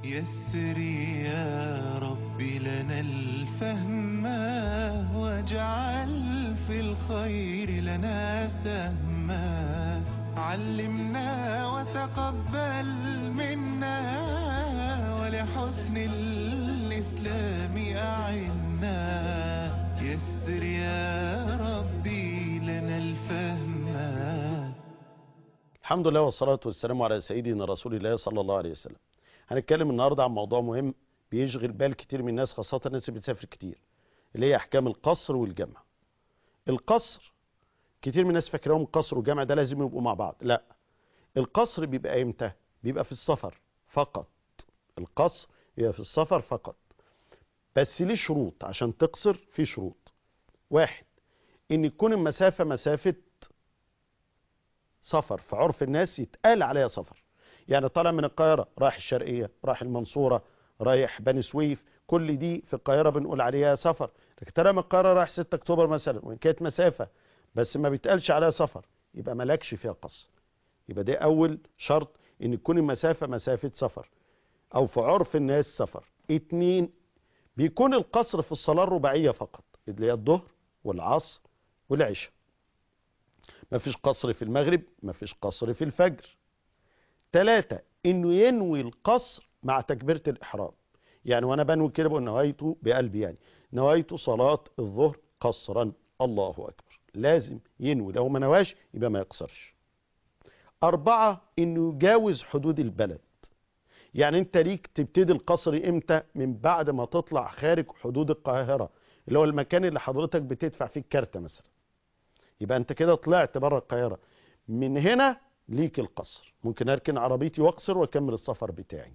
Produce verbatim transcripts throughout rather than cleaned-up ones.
يسر يا رب لنا الفهم واجعل في الخير لنا سهما. علمنا وتقبل منا ولحسن الإسلام أعنا. يسر يا ربي لنا الفهم. الحمد لله والصلاة والسلام على سيدنا رسول الله صلى الله عليه وسلم. هنتكلم النهاردة عن موضوع مهم بيشغل بال كتير من الناس، خاصة الناس اللي بتسافر كتير، اللي هي أحكام القصر والجمع. القصر كتير من الناس فاكرهم القصر والجمع ده لازم يبقوا مع بعض. لا، القصر بيبقى امتى؟ بيبقى في السفر فقط. القصر بيبقى في السفر فقط، بس ليه شروط. عشان تقصر في شروط. واحد، ان يكون المسافة مسافة سفر، في عرف الناس يتقال عليها سفر. يعني طالع من القاهرة رايح الشرقية، رايح المنصورة، رايح بني سويف، كل دي في القاهرة بنقول عليها سفر. لكن طالع من القاهرة رايح ستة اكتوبر مثلا، وان كانت مسافة بس ما بيتقالش عليها سفر، يبقى مالكش فيها قصر. يبقى ده اول شرط، ان تكون المسافة مسافة سفر او في عرف الناس سفر. اتنين، بيكون القصر في الصلاة الرباعية فقط، اللي هي الظهر والعصر والعشاء. مفيش قصر في المغرب، مفيش قصر في الفجر. ثلاثة، انه ينوي القصر مع تكبيرة الاحرام. يعني وانا بنوي كده بقول نويته بقلبي، يعني نويت صلاة الظهر قصرا، الله اكبر. لازم ينوي، لو ما نواش يبقى ما يقصرش. أربعة، انه يجاوز حدود البلد. يعني انت ليك تبتدي القصر امتى؟ من بعد ما تطلع خارج حدود القاهرة، اللي هو المكان اللي حضرتك بتدفع فيه الكارتة مثلا. يبقى انت كده طلعت بره القاهرة، من هنا ليك القصر. ممكن اركن عربيتي واقصر واكمل السفر بتاعي.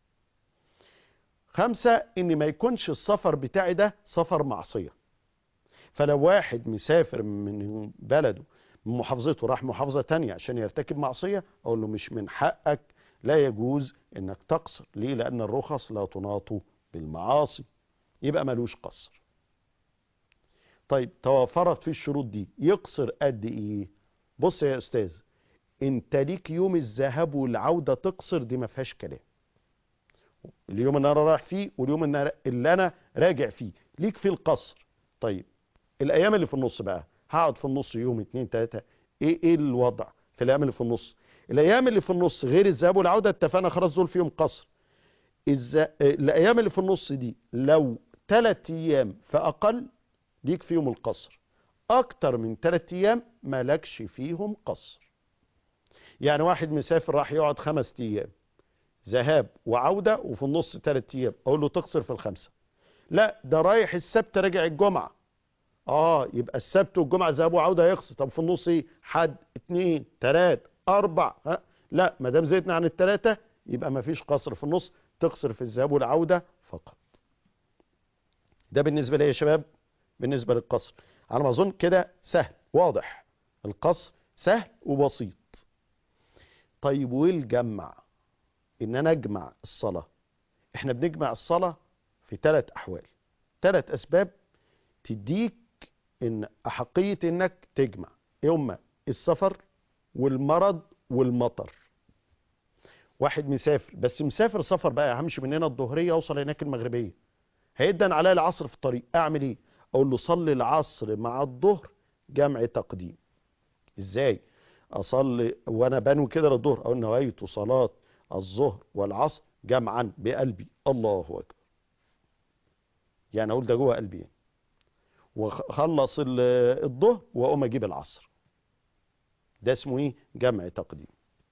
خمسة، ان ما يكونش السفر بتاعي ده سفر معصية. فلو واحد مسافر من بلده، من محافظته، راح محافظة تانية عشان يرتكب معصية، اقول له مش من حقك، لا يجوز انك تقصر. ليه؟ لان الرخص لا تناط بالمعاصي، يبقى ملوش قصر. طيب توفرت في الشروط دي، يقصر قد ايه؟ بص يا استاذ، انت ليك يوم الذهاب والعودة تقصر، دي ما فيهاش كلام. اليوم اللي انا رايح فيه واليوم اللي انا راجع فيه ليك في القصر. طيب الايام اللي في النص بقى، هقعد في النص يوم اتنين تلاتة، ايه ايه الوضع في الايام اللي في النص؟ الايام اللي في النص غير الذهاب والعودة اتفقنا خلاص دول فيهم قصر. الز... الايام اللي في النص دي لو تلات ايام فاقل ليك فيهم القصر. اكتر من تلات ايام مالكش فيهم قصر. يعني واحد مسافر راح يقعد خمس ايام ذهاب وعودة وفي النص تلات ايام، اقول له تقصر في الخمسة؟ لا، ده رايح السبت راجع الجمعة، اه يبقى السبت والجمعة ذهاب وعودة هيقصر. طب في النص ايه؟ حد، اتنين، تلات، اربع، ها؟ لا، ما دام زيتنا عن التلاتة يبقى ما فيش قصر في النص، تقصر في الذهاب والعودة فقط. ده بالنسبة لي يا شباب، بالنسبة للقصر. على ما اظن كده سهل واضح، القصر سهل وبسيط. طيب والجمع؟ ان انا اجمع الصلاة. احنا بنجمع الصلاة في ثلاث احوال، ثلاث اسباب تديك ان احقية انك تجمع. هما السفر والمرض والمطر. واحد مسافر، بس مسافر سفر بقى، همشي من هنا الظهرية اوصل هناك المغربية، هيدن عليا العصر في الطريق، اعمل ايه؟ اقول له صلي العصر مع الظهر جمع تقديم. ازاي اصلي وانا بنوي كده للظهر؟ اقول نويت صلاة الظهر والعصر جمعا بقلبي، الله اكبر. يعني اقول ده جوه قلبي يعني. وخلص الظهر واقوم اجيب العصر. ده اسمه ايه؟ جمع تقديم.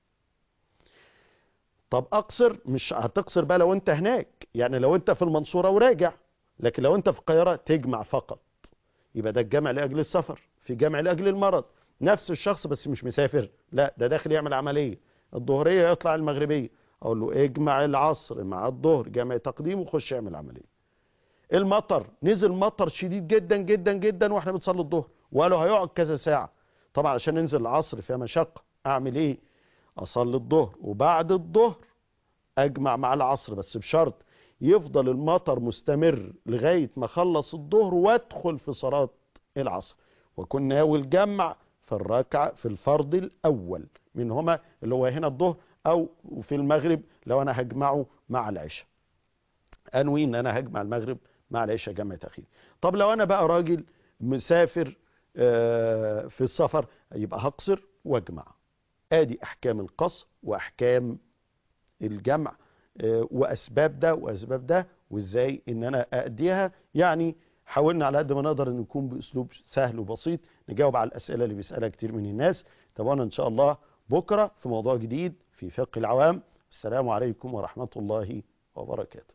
طب اقصر؟ مش هتقصر بقى لو انت هناك، يعني لو انت في المنصورة وراجع، لكن لو انت في القاهرة تجمع فقط. يبقى ده الجمع لاجل السفر. في جمع لاجل المرض، نفس الشخص بس مش مسافر، لا ده داخل يعمل عملية الظهرية يطلع المغربية، اقول له اجمع العصر مع الظهر جمع تقديم وخش يعمل عملية. المطر، نزل مطر شديد جدا جدا جدا واحنا بنصلي الظهر، وقالوا هيقعد كذا ساعة. طبعا عشان ننزل العصر فيها مشقة، اعمل ايه؟ اصلي الظهر وبعد الظهر اجمع مع العصر، بس بشرط يفضل المطر مستمر لغاية ما اخلص الظهر وادخل في صلاة العصر، وكن ناوي الجمع في الركعة في الفرض الاول منهما اللي هو هنا الظهر او في المغرب لو انا هجمعه مع العشاء، انوي ان انا هجمع المغرب مع العشاء جمع تاخير. طب لو انا بقى راجل مسافر في السفر يبقى هقصر واجمع. ادي احكام القصر واحكام الجمع واسباب ده واسباب ده وازاي ان انا ااديها. يعني حاولنا على قد ما نقدر ان نكون باسلوب سهل وبسيط نجاوب على الاسئله اللي بيسالها كتير من الناس. تابعونا ان شاء الله بكره في موضوع جديد في فقه العوام. السلام عليكم ورحمه الله وبركاته.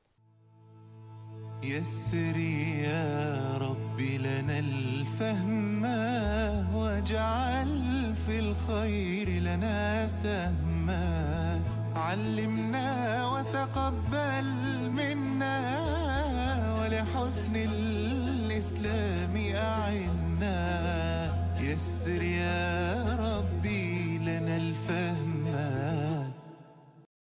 يسر يا رب لنا الفهم واجعل في الخير لنا سهما. علم